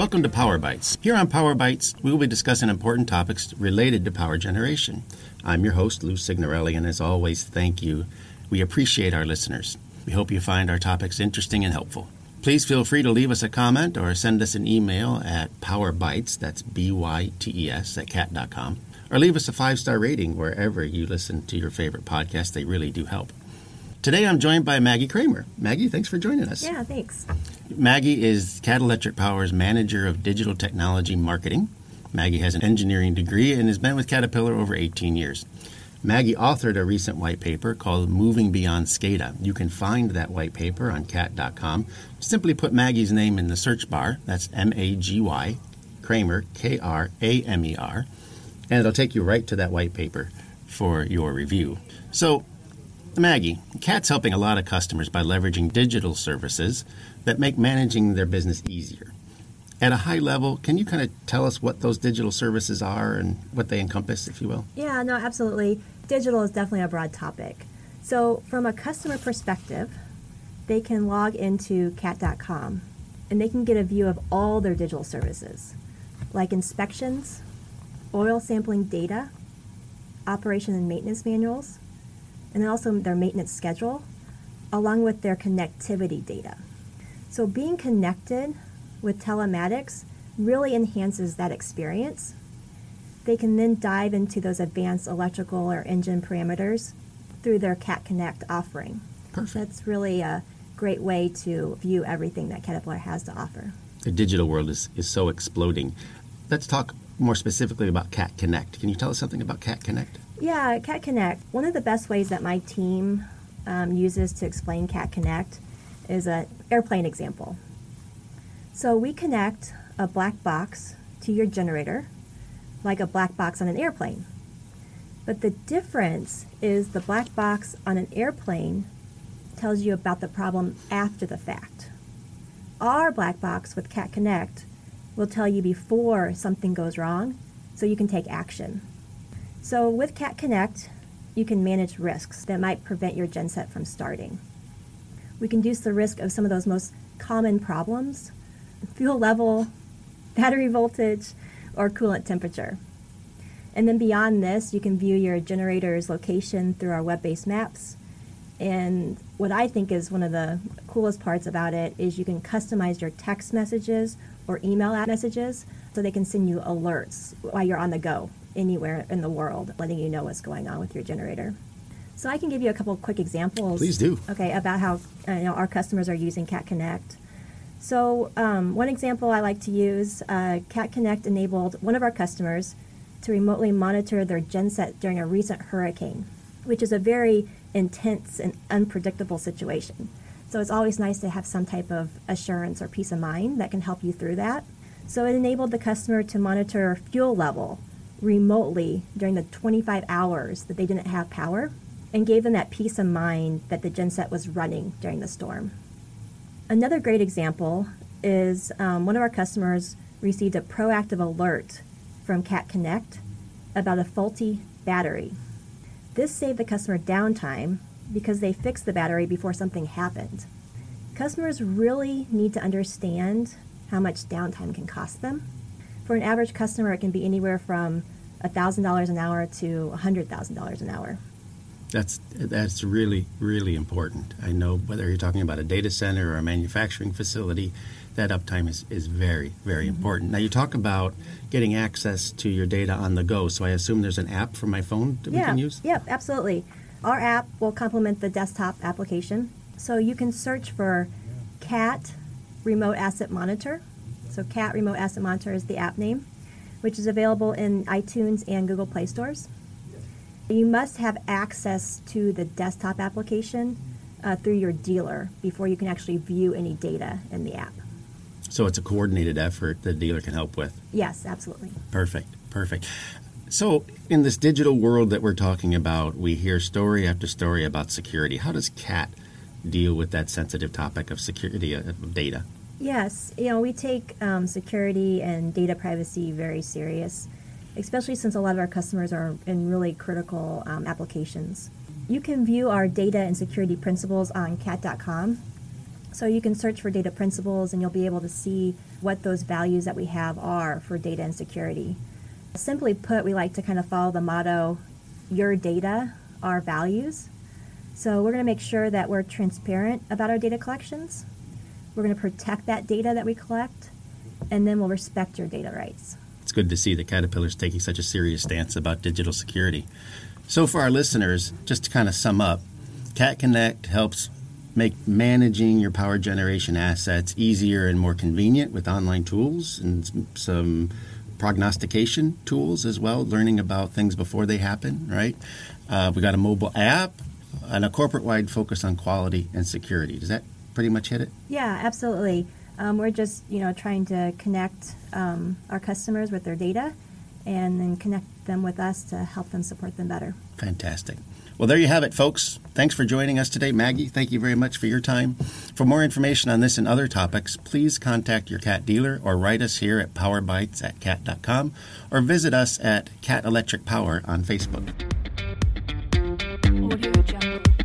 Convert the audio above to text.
Welcome to Power Bites. Here on Power Bites, we will be discussing important topics related to power generation. I'm your host, Lou Signorelli, and as always, thank you. We appreciate our listeners. We hope you find our topics interesting and helpful. Please feel free to leave us a comment or send us an email at powerbites, that's B-Y-T-E-S, at cat.com, or leave us a 5-star rating wherever you listen to your favorite podcast. They really do help. Today I'm joined by Maggie Kramer. Maggie, thanks for joining us. Yeah, thanks. Maggie is Cat Electric Power's Manager of Digital Technology Marketing. Maggie has an engineering degree and has been with Caterpillar over 18 years. Maggie authored a recent white paper called Moving Beyond SCADA. You can find that white paper on cat.com. Simply put Maggie's name in the search bar. That's M-A-G-Y, Kramer, K-R-A-M-E-R. And it'll take you right to that white paper for your review. So, Maggie, Cat's helping a lot of customers by leveraging digital services that make managing their business easier. At a high level, can you kind of tell us what those digital services are and what they encompass, if you will? Yeah, no, absolutely. Digital is definitely a broad topic. So from a customer perspective, they can log into cat.com and they can get a view of all their digital services, like inspections, oil sampling data, operation and maintenance manuals, and then also their maintenance schedule, along with their connectivity data. So being connected with telematics really enhances that experience. They can then dive into those advanced electrical or engine parameters through their Cat Connect offering. Perfect. That's really a great way to view everything that Caterpillar has to offer. The digital world is so exploding. Let's talk more specifically about Cat Connect. Can you tell us something about Cat Connect? Yeah, Cat Connect. One of the best ways that my team uses to explain Cat Connect is an airplane example. So we connect a black box to your generator, like a black box on an airplane. But the difference is the black box on an airplane tells you about the problem after the fact. Our black box with Cat Connect will tell you before something goes wrong, so you can take action. So with Cat Connect, you can manage risks that might prevent your genset from starting. We can reduce the risk of some of those most common problems: fuel level, battery voltage, or coolant temperature. And then beyond this, you can view your generator's location through our web-based maps. And what I think is one of the coolest parts about it is you can customize your text messages or email messages so they can send you alerts while you're on the go anywhere in the world, letting you know what's going on with your generator. So I can give you a couple of quick examples. Please do. Okay, about how our customers are using Cat Connect. So one example I like to use, Cat Connect enabled one of our customers to remotely monitor their genset during a recent hurricane, which is a very intense and unpredictable situation. So it's always nice to have some type of assurance or peace of mind that can help you through that. So it enabled the customer to monitor fuel level remotely during the 25 hours that they didn't have power, and gave them that peace of mind that the genset was running during the storm. Another great example is one of our customers received a proactive alert from Cat Connect about a faulty battery. This saved the customer downtime because they fixed the battery before something happened. Customers really need to understand how much downtime can cost them. For an average customer, it can be anywhere from $1,000 an hour to $100,000 an hour. That's really, really important. I know whether you're talking about a data center or a manufacturing facility, that uptime is very, very important. Now, you talk about getting access to your data on the go, so I assume there's an app for my phone that we can use? Yeah, absolutely. Our app will complement the desktop application. So you can search for Cat Remote Asset Monitor. So Cat Remote Asset Monitor is the app name, which is available in iTunes and Google Play stores. You must have access to the desktop application through your dealer before you can actually view any data in the app. So it's a coordinated effort the dealer can help with? Yes, absolutely. Perfect. So in this digital world that we're talking about, we hear story after story about security. How does Cat deal with that sensitive topic of security of data? Yes, we take security and data privacy very serious, especially since a lot of our customers are in really critical applications. You can view our data and security principles on cat.com. So you can search for data principles and you'll be able to see what those values that we have are for data and security. Simply put, we like to kind of follow the motto, your data, our values. So we're going to make sure that we're transparent about our data collections. We're going to protect that data that we collect, and then we'll respect your data rights. It's good to see that Caterpillar's taking such a serious stance about digital security. So for our listeners, just to kind of sum up, Cat Connect helps make managing your power generation assets easier and more convenient with online tools and some prognostication tools as well, learning about things before they happen, right? We got a mobile app and a corporate-wide focus on quality and security. Does that pretty much hit it? Yeah, absolutely. We're just, trying to connect our customers with their data and then connect them with us to help them support them better. Fantastic. Well, there you have it, folks. Thanks for joining us today. Maggie, thank you very much for your time. For more information on this and other topics, please contact your Cat dealer or write us here at powerbytes@cat.com or visit us at Cat Electric Power on Facebook. Audio Jungle.